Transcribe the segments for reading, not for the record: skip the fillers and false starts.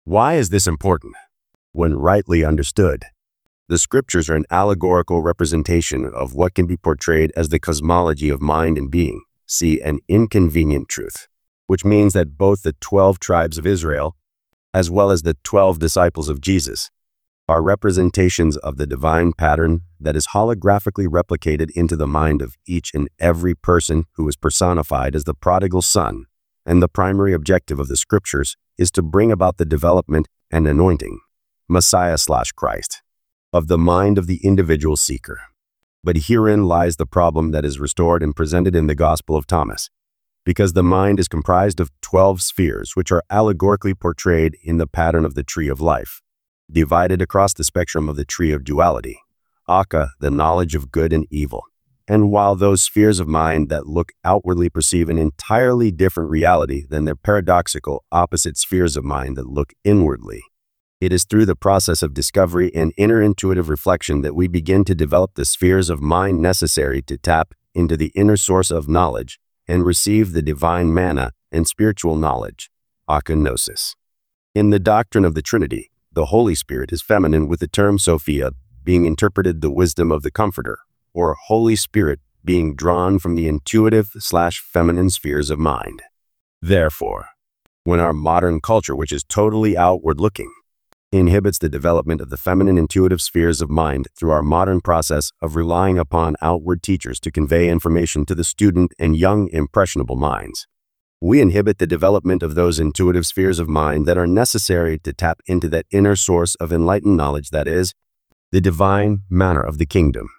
Why is this important? When rightly understood, the scriptures are an allegorical representation of what can be portrayed as the cosmology of mind and being, see an inconvenient truth, which means that both the 12 tribes of Israel, as well as the 12 disciples of Jesus, are representations of the divine pattern that is holographically replicated into the mind of each and every person who is personified as the prodigal son, and the primary objective of the scriptures is to bring about the development and anointing, Messiah/Christ, of the mind of the individual seeker. But herein lies the problem that is restored and presented in the Gospel of Thomas, because the mind is comprised of 12 spheres which are allegorically portrayed in the pattern of the tree of life, divided across the spectrum of the tree of duality, Aka, the knowledge of good and evil. And while those spheres of mind that look outwardly perceive an entirely different reality than their paradoxical opposite spheres of mind that look inwardly, it is through the process of discovery and inner intuitive reflection that we begin to develop the spheres of mind necessary to tap into the inner source of knowledge and receive the divine manna and spiritual knowledge, akenosis. In the doctrine of the Trinity, the Holy Spirit is feminine, with the term Sophia being interpreted the wisdom of the Comforter, or Holy Spirit being drawn from the intuitive/feminine spheres of mind. Therefore, when our modern culture, which is totally outward-looking, inhibits the development of the feminine intuitive spheres of mind through our modern process of relying upon outward teachers to convey information to the student and young impressionable minds, we inhibit the development of those intuitive spheres of mind that are necessary to tap into that inner source of enlightened knowledge that is, the divine manner of the kingdom.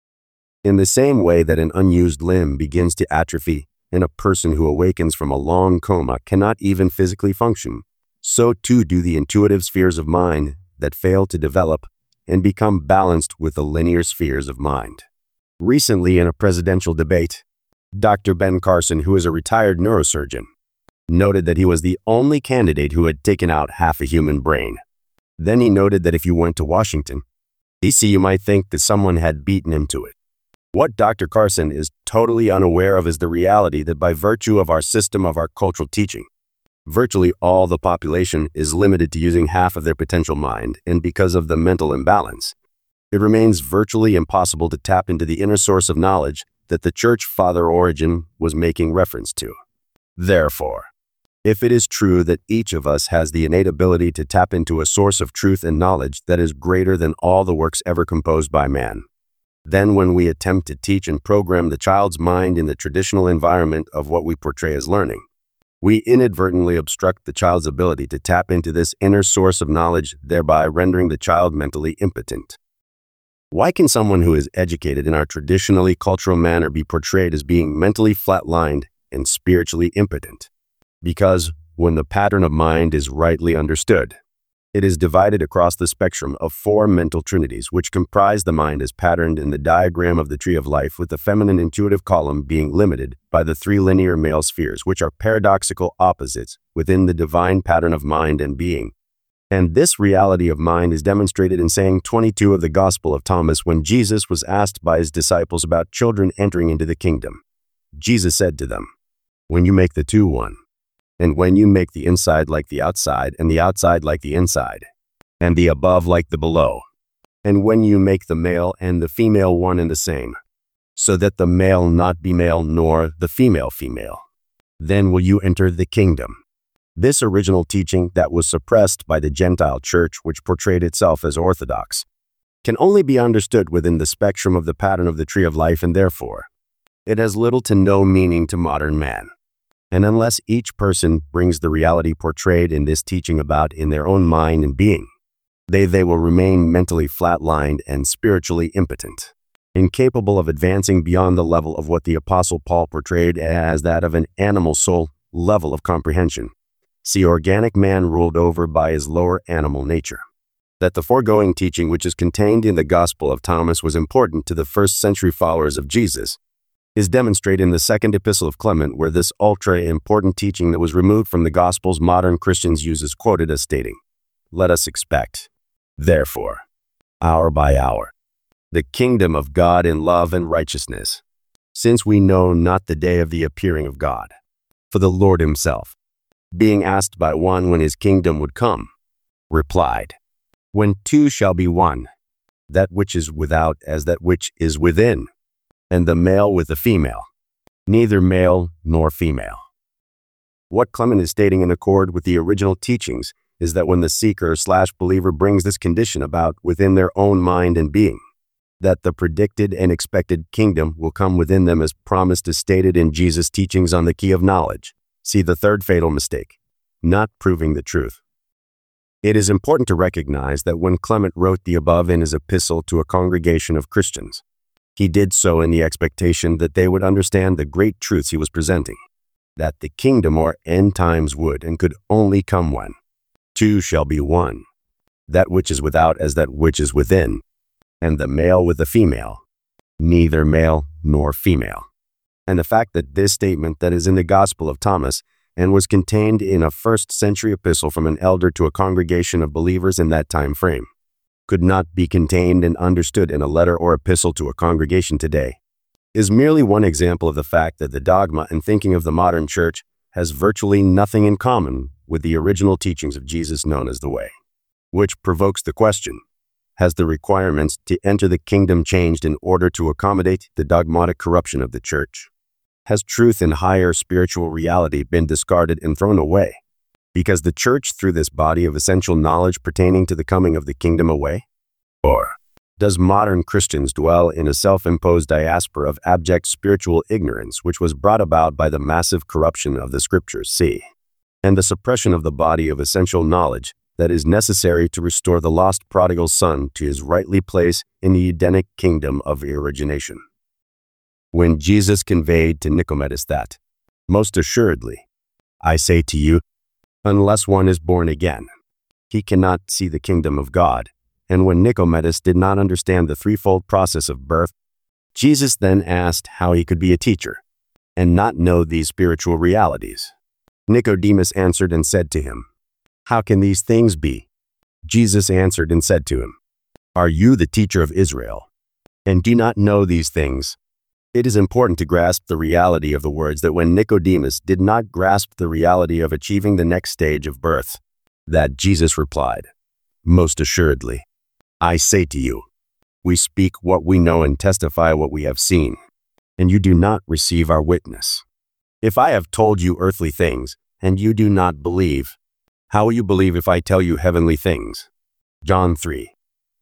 In the same way that an unused limb begins to atrophy and a person who awakens from a long coma cannot even physically function, so too do the intuitive spheres of mind that fail to develop and become balanced with the linear spheres of mind. Recently, in a presidential debate, Dr. Ben Carson, who is a retired neurosurgeon, noted that he was the only candidate who had taken out half a human brain. Then he noted that if you went to Washington, D.C., you might think that someone had beaten him to it. What Dr. Carson is totally unaware of is the reality that by virtue of our system of our cultural teaching, virtually all the population is limited to using half of their potential mind, and because of the mental imbalance, it remains virtually impossible to tap into the inner source of knowledge that the Church Father Origen was making reference to. Therefore, if it is true that each of us has the innate ability to tap into a source of truth and knowledge that is greater than all the works ever composed by man, then when we attempt to teach and program the child's mind in the traditional environment of what we portray as learning, we inadvertently obstruct the child's ability to tap into this inner source of knowledge, thereby rendering the child mentally impotent. Why can someone who is educated in our traditionally cultural manner be portrayed as being mentally flatlined and spiritually impotent? Because when the pattern of mind is rightly understood, it is divided across the spectrum of 4 mental trinities which comprise the mind as patterned in the diagram of the tree of life, with the feminine intuitive column being limited by the 3 linear male spheres which are paradoxical opposites within the divine pattern of mind and being. And this reality of mind is demonstrated in saying 22 of the Gospel of Thomas, when Jesus was asked by his disciples about children entering into the kingdom. Jesus said to them, "When you make the 2 one, and when you make the inside like the outside, and the outside like the inside, and the above like the below, and when you make the male and the female one and the same, so that the male not be male nor the female female, then will you enter the kingdom." This original teaching that was suppressed by the Gentile church, which portrayed itself as orthodox, can only be understood within the spectrum of the pattern of the tree of life, and therefore, it has little to no meaning to modern man. And unless each person brings the reality portrayed in this teaching about in their own mind and being, they will remain mentally flatlined and spiritually impotent, incapable of advancing beyond the level of what the Apostle Paul portrayed as that of an animal soul level of comprehension. See organic man ruled over by his lower animal nature. That the foregoing teaching, which is contained in the Gospel of Thomas, was important to the first-century followers of Jesus, is demonstrated in the second epistle of Clement, where this ultra-important teaching that was removed from the Gospels modern Christians use is quoted as stating, "Let us expect, therefore, hour by hour, the kingdom of God in love and righteousness, since we know not the day of the appearing of God. For the Lord himself, being asked by one when his kingdom would come, replied, "When two shall be one, that which is without as that which is within, and the male with the female, neither male nor female." What Clement is stating in accord with the original teachings is that when the seeker/believer brings this condition about within their own mind and being, that the predicted and expected kingdom will come within them as promised as stated in Jesus' teachings on the key of knowledge. See the third fatal mistake, not proving the truth. It is important to recognize that when Clement wrote the above in his epistle to a congregation of Christians, he did so in the expectation that they would understand the great truths he was presenting, that the kingdom or end times would and could only come when two shall be one, that which is without as that which is within, and the male with the female, neither male nor female. And the fact that this statement that is in the Gospel of Thomas and was contained in a first-century epistle from an elder to a congregation of believers in that time frame could not be contained and understood in a letter or epistle to a congregation today is merely one example of the fact that the dogma and thinking of the modern church has virtually nothing in common with the original teachings of Jesus known as the Way, which provokes the question, has the requirements to enter the kingdom changed in order to accommodate the dogmatic corruption of the church? Has truth and higher spiritual reality been discarded and thrown away because the church threw this body of essential knowledge pertaining to the coming of the kingdom away? Or does modern Christians dwell in a self-imposed diaspora of abject spiritual ignorance which was brought about by the massive corruption of the scriptures, and the suppression of the body of essential knowledge that is necessary to restore the lost prodigal son to his rightly place in the Edenic kingdom of origination? When Jesus conveyed to Nicomedes that, "Most assuredly, I say to you, unless one is born again, he cannot see the kingdom of God," and when Nicomedes did not understand the threefold process of birth, Jesus then asked how he could be a teacher and not know these spiritual realities. Nicodemus answered and said to him, "How can these things be?" Jesus answered and said to him, "Are you the teacher of Israel, and do not know these things?" It is important to grasp the reality of the words that when Nicodemus did not grasp the reality of achieving the next stage of birth, that Jesus replied, "Most assuredly, I say to you, we speak what we know and testify what we have seen, and you do not receive our witness. If I have told you earthly things, and you do not believe, how will you believe if I tell you heavenly things?" John 3,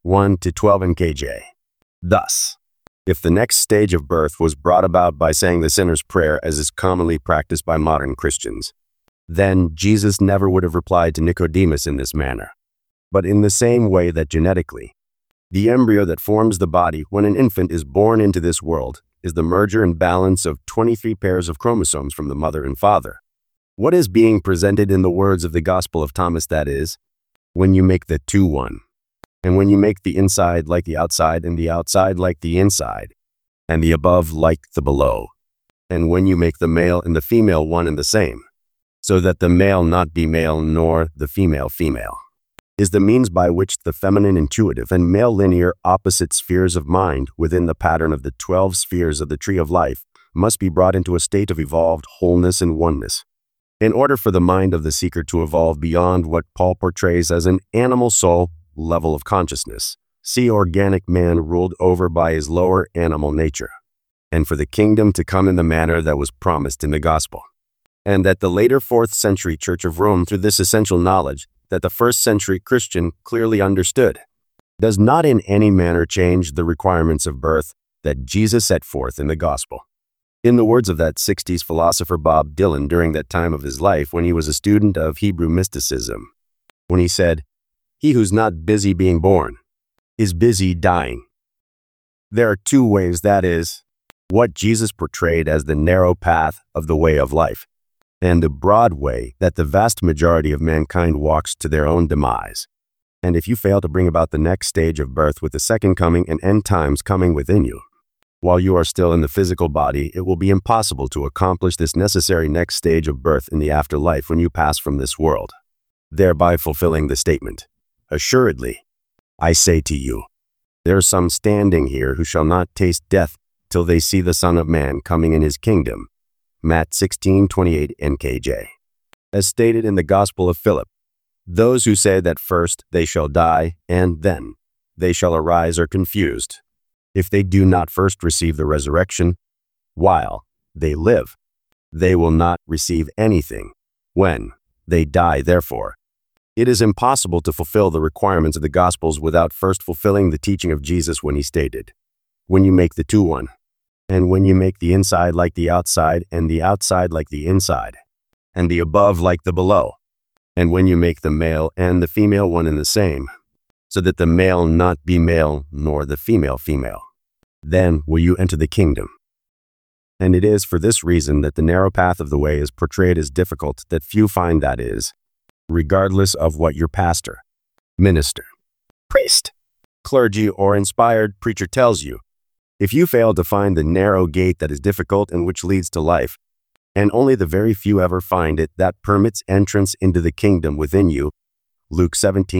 1-12 NKJ. Thus, if the next stage of birth was brought about by saying the sinner's prayer as is commonly practiced by modern Christians, then Jesus never would have replied to Nicodemus in this manner. But in the same way that genetically, the embryo that forms the body when an infant is born into this world is the merger and balance of 23 pairs of chromosomes from the mother and father. What is being presented in the words of the Gospel of Thomas, that is, when you make the two one, and when you make the inside like the outside and the outside like the inside, and the above like the below, and when you make the male and the female one and the same, so that the male not be male nor the female female, is the means by which the feminine intuitive and male linear opposite spheres of mind within the pattern of the 12 spheres of the tree of life must be brought into a state of evolved wholeness and oneness, in order for the mind of the seeker to evolve beyond what Paul portrays as an animal soul level of consciousness, see organic man ruled over by his lower animal nature, and for the kingdom to come in the manner that was promised in the gospel. And that the later 4th century Church of Rome, through this essential knowledge that the 1st century Christian clearly understood, does not in any manner change the requirements of birth that Jesus set forth in the gospel. In the words of that 60s philosopher Bob Dylan during that time of his life when he was a student of Hebrew mysticism, when he said, "He who's not busy being born is busy dying." There are two ways, that is, what Jesus portrayed as the narrow path of the way of life, and the broad way that the vast majority of mankind walks to their own demise. And if you fail to bring about the next stage of birth with the second coming and end times coming within you, while you are still in the physical body, it will be impossible to accomplish this necessary next stage of birth in the afterlife when you pass from this world, thereby fulfilling the statement, "Assuredly, I say to you, there are some standing here who shall not taste death till they see the Son of Man coming in his kingdom." Matt 16:28 NKJ. As stated in the Gospel of Philip, Those who say that first they shall die, and then they shall arise are confused. If they do not first receive the resurrection while they live, they will not receive anything when they die. Therefore, it is impossible to fulfill the requirements of the Gospels without first fulfilling the teaching of Jesus when he stated, "When you make the two one, and when you make the inside like the outside, and the outside like the inside, and the above like the below, and when you make the male and the female one and the same, so that the male not be male, nor the female female, then will you enter the kingdom." And it is for this reason that the narrow path of the way is portrayed as difficult, that few find, that is, regardless of what your pastor, minister, priest, clergy, or inspired preacher tells you. If you fail to find the narrow gate that is difficult and which leads to life, and only the very few ever find it, that permits entrance into the kingdom within you, Luke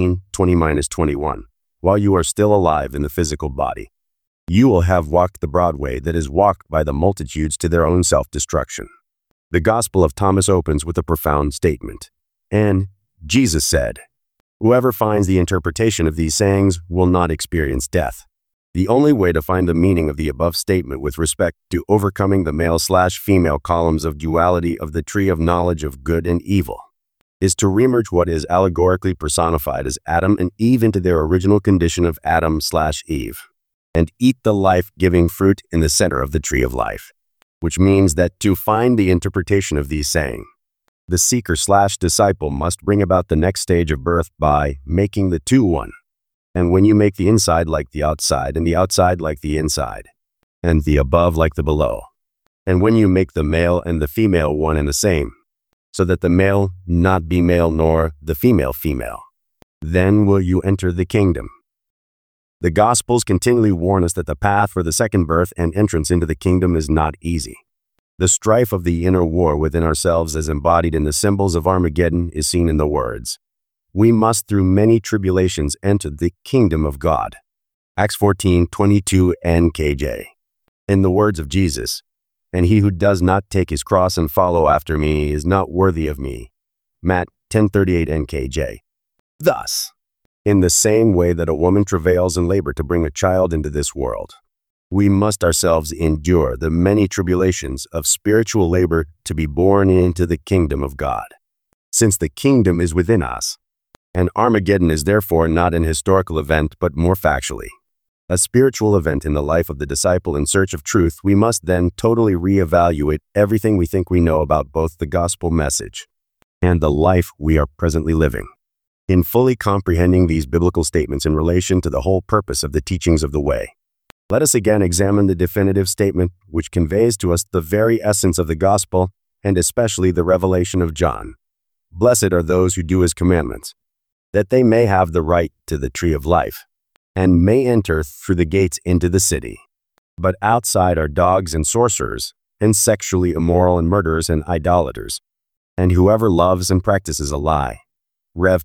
17:20-21, while you are still alive in the physical body, you will have walked the broad way that is walked by the multitudes to their own self-destruction. The Gospel of Thomas opens with a profound statement. And Jesus said, "Whoever finds the interpretation of these sayings will not experience death." The only way to find the meaning of the above statement with respect to overcoming the male/female columns of duality of the tree of knowledge of good and evil is to remerge what is allegorically personified as Adam and Eve into their original condition of Adam/Eve, and eat the life-giving fruit in the center of the tree of life, which means that to find the interpretation of these sayings, the seeker/disciple must bring about the next stage of birth by making the two one. And when you make the inside like the outside, and the outside like the inside, and the above like the below, and when you make the male and the female one and the same, so that the male not be male nor the female female, then will you enter the kingdom. The Gospels continually warn us that the path for the second birth and entrance into the kingdom is not easy. The strife of the inner war within ourselves, as embodied in the symbols of Armageddon, is seen in the words, "We must through many tribulations enter the kingdom of God." Acts 14:22 NKJ. In the words of Jesus, "And he who does not take his cross and follow after me is not worthy of me." Matt 10:38 NKJ. Thus, in the same way that a woman travails in labor to bring a child into this world, we must ourselves endure the many tribulations of spiritual labor to be born into the kingdom of God. Since the kingdom is within us, and Armageddon is therefore not an historical event but more factually a spiritual event in the life of the disciple in search of truth, we must then totally reevaluate everything we think we know about both the gospel message and the life we are presently living. In fully comprehending these biblical statements in relation to the whole purpose of the teachings of the way, let us again examine the definitive statement which conveys to us the very essence of the gospel, and especially the revelation of John. "Blessed are those who do his commandments, that they may have the right to the tree of life, and may enter through the gates into the city. But outside are dogs and sorcerers, and sexually immoral and murderers and idolaters, and whoever loves and practices a lie." Rev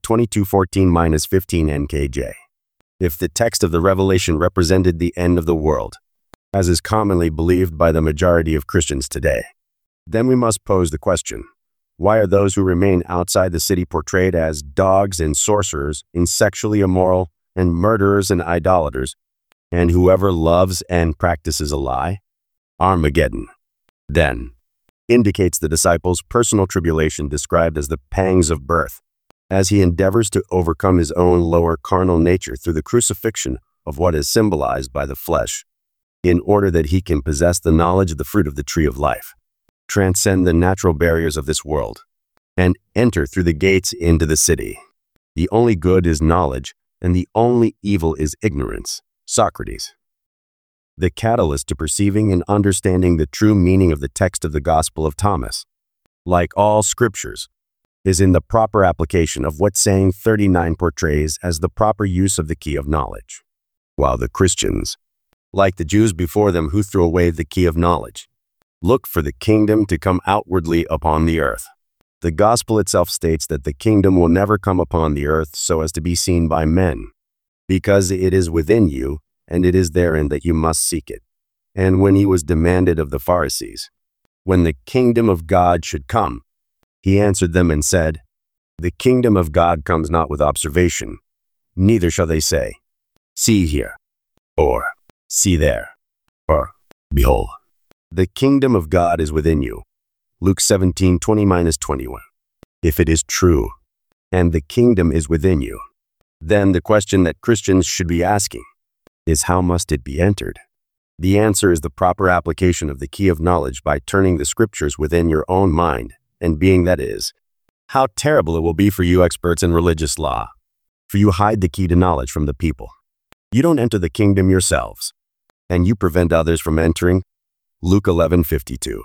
22:14-15 NKJ. If the text of the Revelation represented the end of the world, as is commonly believed by the majority of Christians today, then we must pose the question, why are those who remain outside the city portrayed as dogs and sorcerers, and sexually immoral, and murderers and idolaters, and whoever loves and practices a lie? Armageddon, then, indicates the disciple's personal tribulation described as the pangs of birth, as he endeavors to overcome his own lower carnal nature through the crucifixion of what is symbolized by the flesh, in order that he can possess the knowledge of the fruit of the tree of life, transcend the natural barriers of this world, and enter through the gates into the city. The only good is knowledge, and the only evil is ignorance. Socrates. The catalyst to perceiving and understanding the true meaning of the text of the Gospel of Thomas, like all scriptures, is in the proper application of what saying 39 portrays as the proper use of the key of knowledge. While the Christians, like the Jews before them who threw away the key of knowledge, look for the kingdom to come outwardly upon the earth, the gospel itself states that the kingdom will never come upon the earth so as to be seen by men, because it is within you, and it is therein that you must seek it. And when he was demanded of the Pharisees, when the kingdom of God should come, he answered them and said, The kingdom of God comes not with observation, neither shall they say, see here, or see there, or behold. The kingdom of God is within you. Luke 17:20-21. If it is true, and the kingdom is within you, then the question that Christians should be asking is, how must it be entered? The answer is the proper application of the key of knowledge by turning the scriptures within your own mind and being, that is. How terrible it will be for you experts in religious law, for you hide the key to knowledge from the people. You don't enter the kingdom yourselves, and you prevent others from entering. Luke 11:52.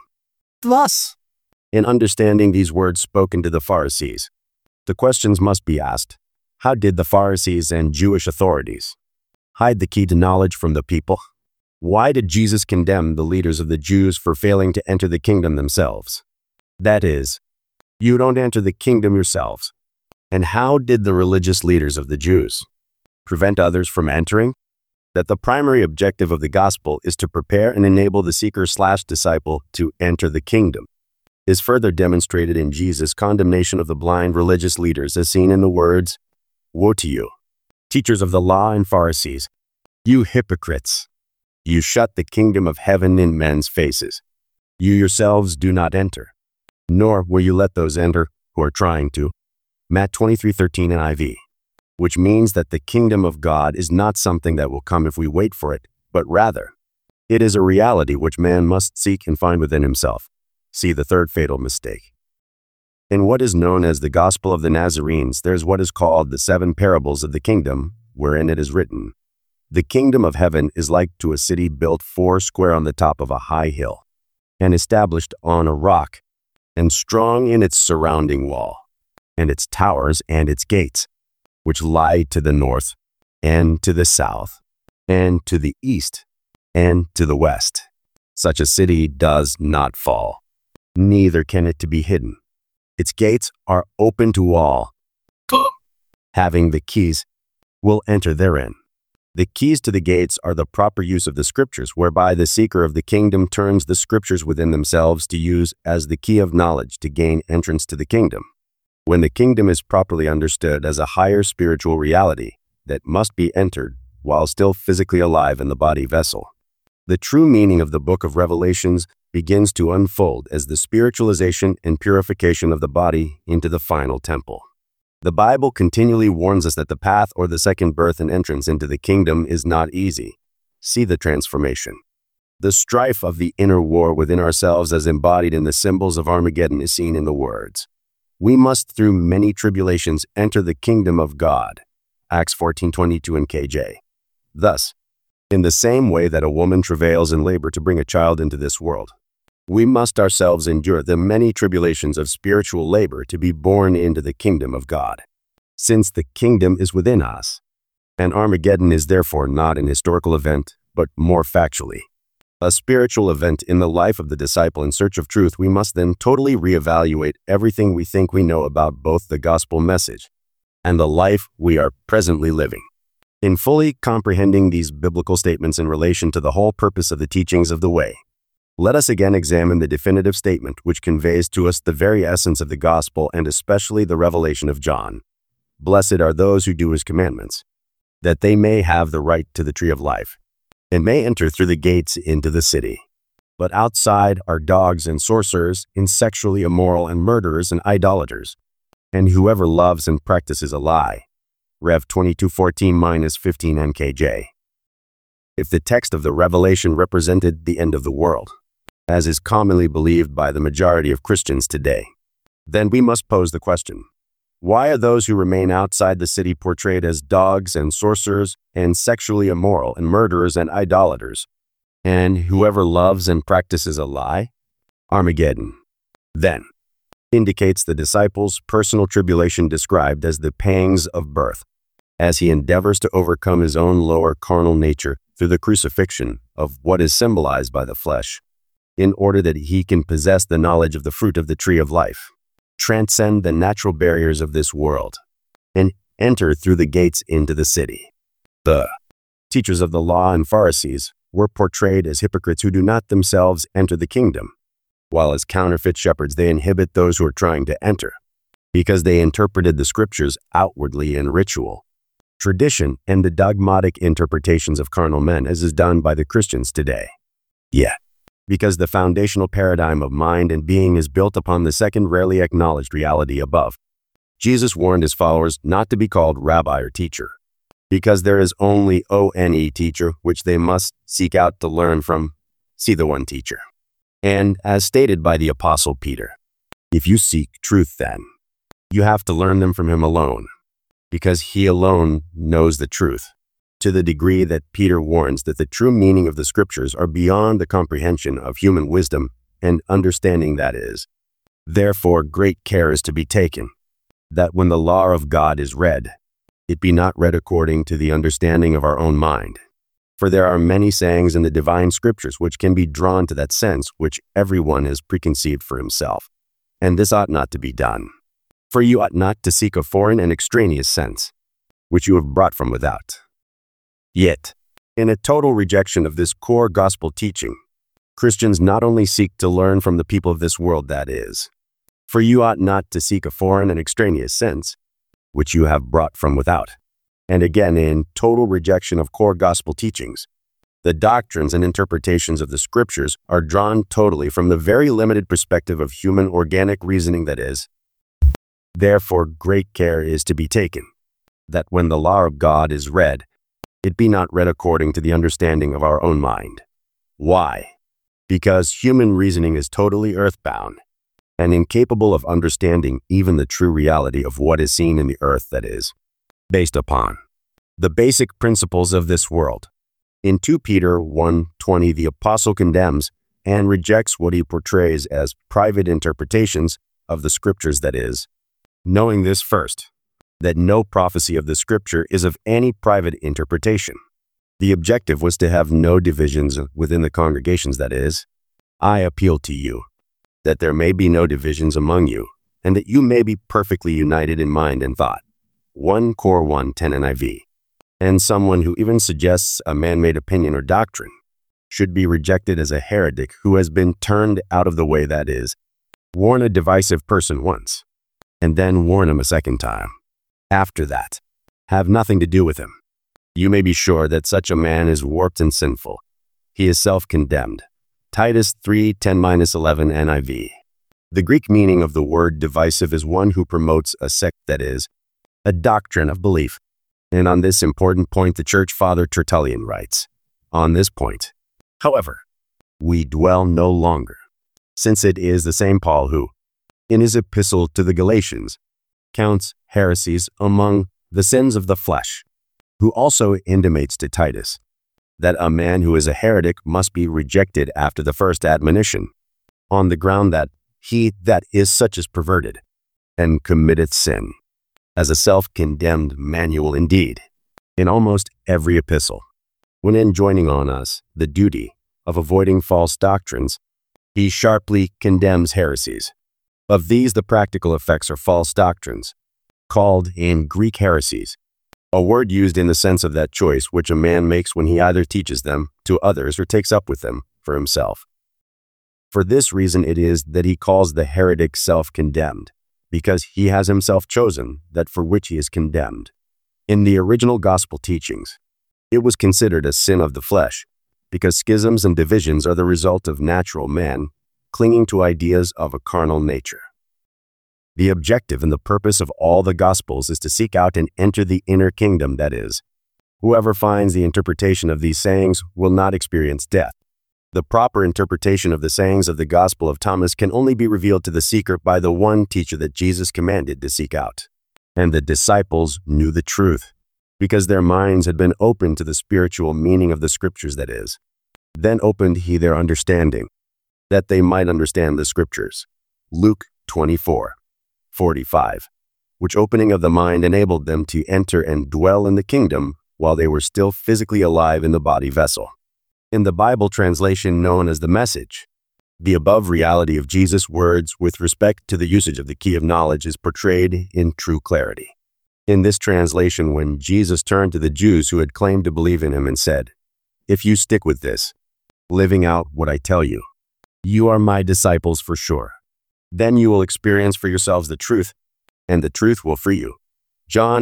Thus, in understanding these words spoken to the Pharisees, the questions must be asked, how did the Pharisees and Jewish authorities hide the key to knowledge from the people? Why did Jesus condemn the leaders of the Jews for failing to enter the kingdom themselves? That is, you don't enter the kingdom yourselves. And how did the religious leaders of the Jews prevent others from entering? That the primary objective of the gospel is to prepare and enable the seeker/disciple to enter the kingdom is further demonstrated in Jesus' condemnation of the blind religious leaders as seen in the words, "Woe to you, teachers of the law and Pharisees, you hypocrites! You shut the kingdom of heaven in men's faces. You yourselves do not enter, nor will you let those enter who are trying to." Matt 23:13 NIV, which means that the kingdom of God is not something that will come if we wait for it, but rather, it is a reality which man must seek and find within himself. See the third fatal mistake. In what is known as the Gospel of the Nazarenes, there is what is called the 7 parables of the kingdom, wherein it is written, "The kingdom of heaven is like to a city built 4 square on the top of a high hill, and established on a rock, and strong in its surrounding wall, and its towers and its gates, which lie to the north, and to the south, and to the east, and to the west. Such a city does not fall, neither can it to be hidden. Its gates are open to all. Having the keys will enter therein." The keys to the gates are the proper use of the scriptures, whereby the seeker of the kingdom turns the scriptures within themselves to use as the key of knowledge to gain entrance to the kingdom. When the kingdom is properly understood as a higher spiritual reality that must be entered while still physically alive in the body vessel, the true meaning of the book of Revelations begins to unfold as the spiritualization and purification of the body into the final temple. The Bible continually warns us that the path or the second birth and entrance into the kingdom is not easy. See the transformation. The strife of the inner war within ourselves as embodied in the symbols of Armageddon is seen in the words, "We must through many tribulations enter the kingdom of God." Acts 14:22 in KJ. Thus, in the same way that a woman travails in labor to bring a child into this world, we must ourselves endure the many tribulations of spiritual labor to be born into the kingdom of God. Since the kingdom is within us, and Armageddon is therefore not an historical event, but more factually a spiritual event in the life of the disciple in search of truth, we must then totally reevaluate everything we think we know about both the gospel message and the life we are presently living. In fully comprehending these biblical statements in relation to the whole purpose of the teachings of the way, let us again examine the definitive statement which conveys to us the very essence of the gospel and especially the revelation of John. "Blessed are those who do his commandments, that they may have the right to the tree of life, and may enter through the gates into the city. But outside are dogs and sorcerers, and sexually immoral and murderers and idolaters, and whoever loves and practices a lie." Rev 22:14-15 NKJ. If the text of the Revelation represented the end of the world, as is commonly believed by the majority of Christians today, then we must pose the question, why are those who remain outside the city portrayed as dogs and sorcerers and sexually immoral and murderers and idolaters, and whoever loves and practices a lie? Armageddon, then, indicates the disciple's personal tribulation described as the pangs of birth, as he endeavors to overcome his own lower carnal nature through the crucifixion of what is symbolized by the flesh, in order that he can possess the knowledge of the fruit of the tree of life, transcend the natural barriers of this world, and enter through the gates into the city. The teachers of the law and Pharisees were portrayed as hypocrites who do not themselves enter the kingdom, while as counterfeit shepherds they inhibit those who are trying to enter. because they interpreted the scriptures outwardly in ritual, tradition, and the dogmatic interpretations of carnal men, as is done by the Christians today. Yet, because the foundational paradigm of mind and being is built upon the second rarely acknowledged reality above, Jesus warned his followers not to be called rabbi or teacher, because there is only one teacher which they must seek out to learn from, see the one teacher. And as stated by the Apostle Peter, if you seek truth then, you have to learn them from him alone, because he alone knows the truth, to the degree that Peter warns that the true meaning of the scriptures are beyond the comprehension of human wisdom and understanding that is. Therefore great care is to be taken, that when the law of God is read, it be not read according to the understanding of our own mind. For there are many sayings in the divine scriptures which can be drawn to that sense which everyone has preconceived for himself, and this ought not to be done. For you ought not to seek a foreign and extraneous sense, which you have brought from without. Yet, in a total rejection of this core gospel teaching, Christians not only seek to learn from the people of this world, that is, for you ought not to seek a foreign and extraneous sense, which you have brought from without. And again, in total rejection of core gospel teachings, the doctrines and interpretations of the scriptures are drawn totally from the very limited perspective of human organic reasoning, that is. Therefore great care is to be taken, that when the law of God is read, it be not read according to the understanding of our own mind. Why? Because human reasoning is totally earthbound, and incapable of understanding even the true reality of what is seen in the earth, that is, based upon the basic principles of this world. In 2 Peter 1:20, the apostle condemns and rejects what he portrays as private interpretations of the scriptures, that is, knowing this first, that no prophecy of the scripture is of any private interpretation. The objective was to have no divisions within the congregations, that is, I appeal to you, that there may be no divisions among you, and that you may be perfectly united in mind and thought. 1 Cor 1:10 NIV. And someone who even suggests a man-made opinion or doctrine should be rejected as a heretic who has been turned out of the way, that is, warn a divisive person once, and then warn him a second time. After that, have nothing to do with him. You may be sure that such a man is warped and sinful. He is self-condemned. Titus 3:10-11 NIV. The Greek meaning of the word divisive is one who promotes a sect, that is, a doctrine of belief. And on this important point, the Church Father Tertullian writes, on this point, however, we dwell no longer, since it is the same Paul who, in his epistle to the Galatians, counts heresies among the sins of the flesh, who also intimates to Titus that a man who is a heretic must be rejected after the first admonition, on the ground that he that is such is perverted, and committeth sin, as a self-condemned manual indeed. In almost every epistle, when enjoining on us the duty of avoiding false doctrines, he sharply condemns heresies. Of these, the practical effects are false doctrines, called in Greek heresies, a word used in the sense of that choice which a man makes when he either teaches them to others or takes up with them for himself. For this reason it is that he calls the heretic self-condemned, because he has himself chosen that for which he is condemned. In the original gospel teachings, it was considered a sin of the flesh, because schisms and divisions are the result of natural man clinging to ideas of a carnal nature. The objective and the purpose of all the Gospels is to seek out and enter the inner kingdom, that is, whoever finds the interpretation of these sayings will not experience death. The proper interpretation of the sayings of the Gospel of Thomas can only be revealed to the seeker by the one teacher that Jesus commanded to seek out. And the disciples knew the truth, because their minds had been opened to the spiritual meaning of the scriptures, that is. Then opened he their understanding, that they might understand the scriptures. Luke 24:45, which opening of the mind enabled them to enter and dwell in the kingdom while they were still physically alive in the body vessel. In the Bible translation known as the Message, the above reality of Jesus' words with respect to the usage of the key of knowledge is portrayed in true clarity. In this translation, when Jesus turned to the Jews who had claimed to believe in him and said, "If you stick with this, living out what I tell you, you are my disciples for sure. Then you will experience for yourselves the truth, and the truth will free you. John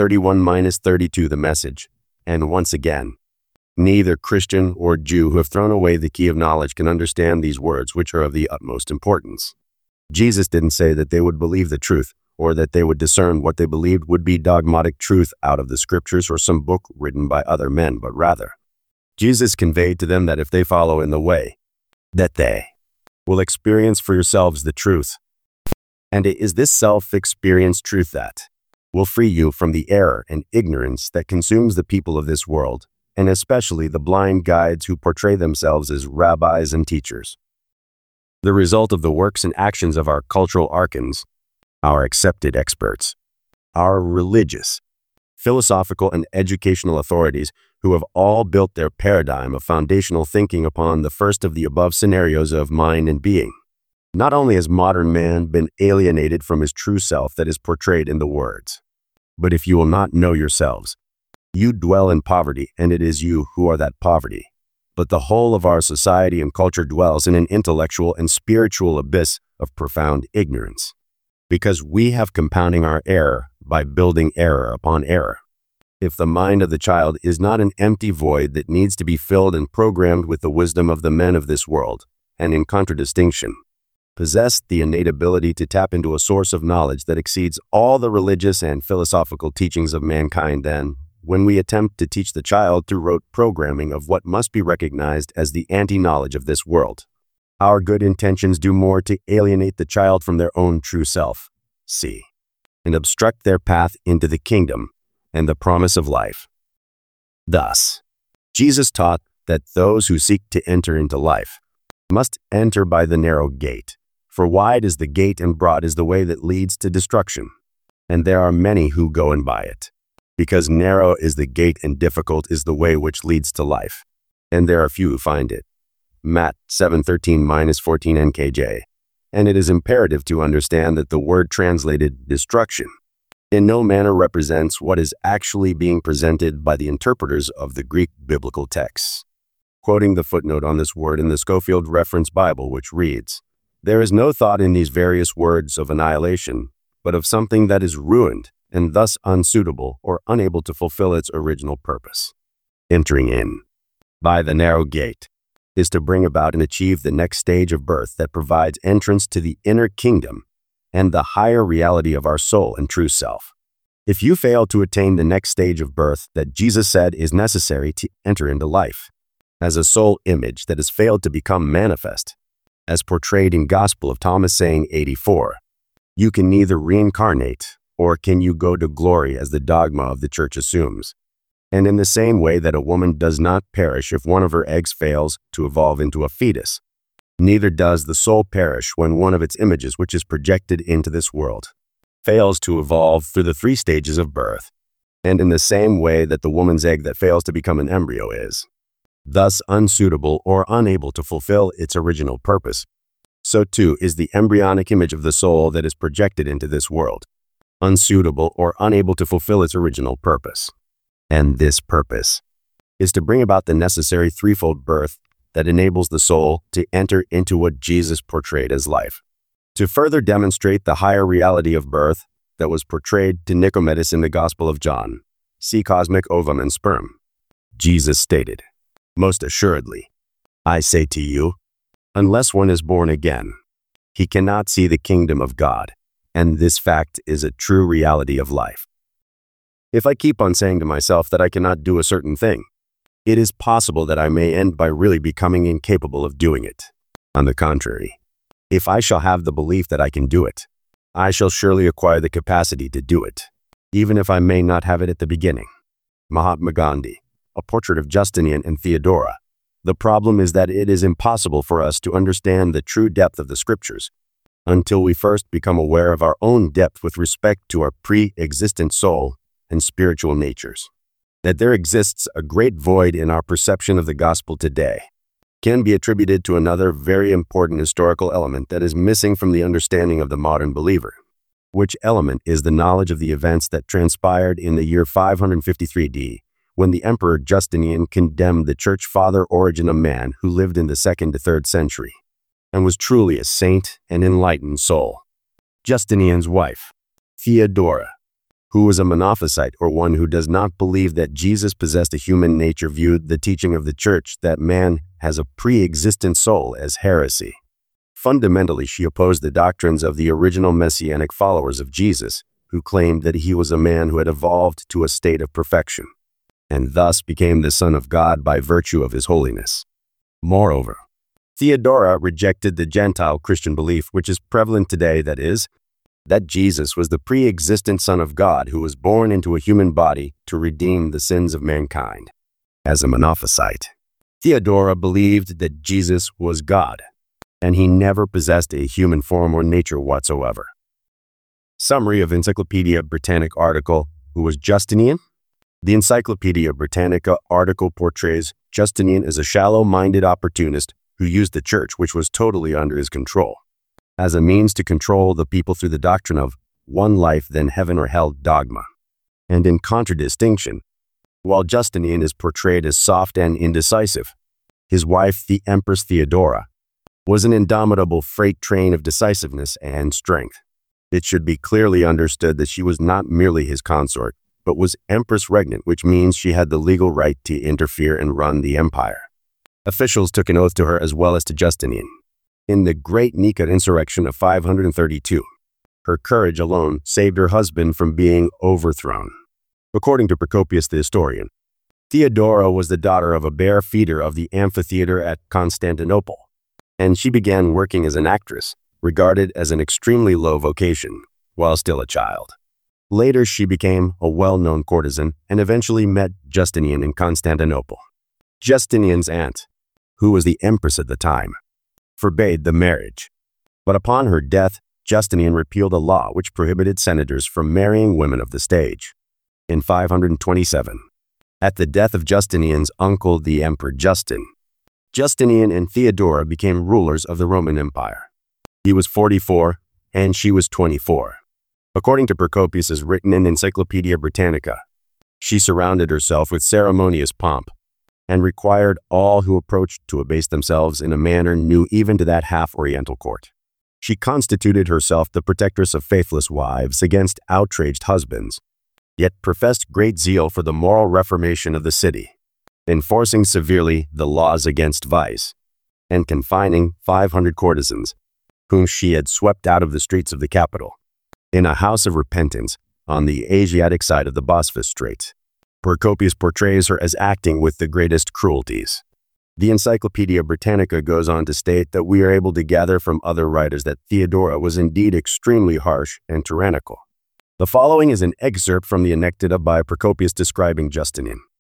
8:31-32 The Message. And once again, neither Christian or Jew who have thrown away the key of knowledge can understand these words, which are of the utmost importance. Jesus didn't say that they would believe the truth, or that they would discern what they believed would be dogmatic truth out of the scriptures or some book written by other men, but rather, Jesus conveyed to them that if they follow in the way, that they will experience for yourselves the truth. And it is this self-experienced truth that will free you from the error and ignorance that consumes the people of this world, and especially the blind guides who portray themselves as rabbis and teachers. The result of the works and actions of our cultural archons, our accepted experts, our religious, philosophical, and educational authorities who have all built their paradigm of foundational thinking upon the first of the above scenarios of mind and being. Not only has modern man been alienated from his true self that is portrayed in the words, but if you will not know yourselves, you dwell in poverty, and it is you who are that poverty. But the whole of our society and culture dwells in an intellectual and spiritual abyss of profound ignorance, because we have compounding our error by building error upon error. If the mind of the child is not an empty void that needs to be filled and programmed with the wisdom of the men of this world, and in contradistinction, possess the innate ability to tap into a source of knowledge that exceeds all the religious and philosophical teachings of mankind, then, when we attempt to teach the child through rote programming of what must be recognized as the anti-knowledge of this world, our good intentions do more to alienate the child from their own true self, and obstruct their path into the kingdom and the promise of life. Thus, Jesus taught that those who seek to enter into life must enter by the narrow gate, for wide is the gate and broad is the way that leads to destruction, and there are many who go in by it. Because narrow is the gate and difficult is the way which leads to life, and there are few who find it. Matt 7:13-14 NKJ. And it is imperative to understand that the word translated destruction in no manner represents what is actually being presented by the interpreters of the Greek biblical texts. Quoting the footnote on this word in the Scofield Reference Bible, which reads, "There is no thought in these various words of annihilation, but of something that is ruined, and thus unsuitable or unable to fulfill its original purpose." Entering in by the narrow gate is to bring about and achieve the next stage of birth that provides entrance to the inner kingdom and the higher reality of our soul and true self. If you fail to attain the next stage of birth that Jesus said is necessary to enter into life, as a soul image that has failed to become manifest, as portrayed in Gospel of Thomas saying 84, you can neither reincarnate or can you go to glory as the dogma of the church assumes. And in the same way that a woman does not perish if one of her eggs fails to evolve into a fetus, neither does the soul perish when one of its images, which is projected into this world, fails to evolve through the 3 stages of birth. And in the same way that the woman's egg that fails to become an embryo is thus unsuitable or unable to fulfill its original purpose, so too is the embryonic image of the soul that is projected into this world, unsuitable or unable to fulfill its original purpose. And this purpose is to bring about the necessary threefold birth that enables the soul to enter into what Jesus portrayed as life. To further demonstrate the higher reality of birth that was portrayed to Nicomedes in the Gospel of John, see Cosmic Ovum and Sperm, Jesus stated, "Most assuredly, I say to you, unless one is born again, he cannot see the kingdom of God," and this fact is a true reality of life. If I keep on saying to myself that I cannot do a certain thing, it is possible that I may end by really becoming incapable of doing it. On the contrary, if I shall have the belief that I can do it, I shall surely acquire the capacity to do it, even if I may not have it at the beginning. Mahatma Gandhi, A Portrait of Justinian and Theodora. The problem is that it is impossible for us to understand the true depth of the scriptures until we first become aware of our own depth with respect to our pre-existent soul and spiritual natures. That there exists a great void in our perception of the gospel today can be attributed to another very important historical element that is missing from the understanding of the modern believer, which element is the knowledge of the events that transpired in the year 553 D, when the Emperor Justinian condemned the church father Origen, a man who lived in the 2nd to 3rd century, and was truly a saint and enlightened soul. Justinian's wife, Theodora, who was a Monophysite, or one who does not believe that Jesus possessed a human nature, viewed the teaching of the church that man has a pre-existent soul as heresy. Fundamentally, she opposed the doctrines of the original messianic followers of Jesus, who claimed that he was a man who had evolved to a state of perfection, and thus became the Son of God by virtue of his holiness. Moreover, Theodora rejected the Gentile Christian belief, which is prevalent today, that is, that Jesus was the pre-existent Son of God who was born into a human body to redeem the sins of mankind. As a Monophysite, Theodora believed that Jesus was God, and he never possessed a human form or nature whatsoever. Summary of Encyclopedia Britannica article, Who was Justinian? The Encyclopedia Britannica article portrays Justinian as a shallow-minded opportunist who used the church, which was totally under his control, as a means to control the people through the doctrine of one life then heaven or hell dogma. And in contradistinction, while Justinian is portrayed as soft and indecisive, his wife, the Empress Theodora, was an indomitable freight train of decisiveness and strength. It should be clearly understood that she was not merely his consort, but was Empress Regnant, which means she had the legal right to interfere and run the empire. Officials took an oath to her as well as to Justinian. In the Great Nika insurrection of 532, her courage alone saved her husband from being overthrown. According to Procopius the historian, Theodora was the daughter of a bear feeder of the amphitheater at Constantinople, and she began working as an actress, regarded as an extremely low vocation, while still a child. Later, she became a well-known courtesan and eventually met Justinian in Constantinople. Justinian's aunt, who was the empress at the time, forbade the marriage. But upon her death, Justinian repealed a law which prohibited senators from marrying women of the stage. In 527, at the death of Justinian's uncle, the Emperor Justin, Justinian and Theodora became rulers of the Roman Empire. He was 44 and she was 24. According to Procopius, as written in Encyclopedia Britannica, she surrounded herself with ceremonious pomp and required all who approached to abase themselves in a manner new even to that half-Oriental court. She constituted herself the protectress of faithless wives against outraged husbands, yet professed great zeal for the moral reformation of the city, enforcing severely the laws against vice, and confining 500 courtesans, whom she had swept out of the streets of the capital, in a house of repentance on the Asiatic side of the Bosphorus Strait. Procopius portrays her as acting with the greatest cruelties. The Encyclopedia Britannica goes on to state that we are able to gather from other writers that Theodora was indeed extremely harsh and tyrannical. The following is an excerpt from the Enectida by Procopius describing Justinian.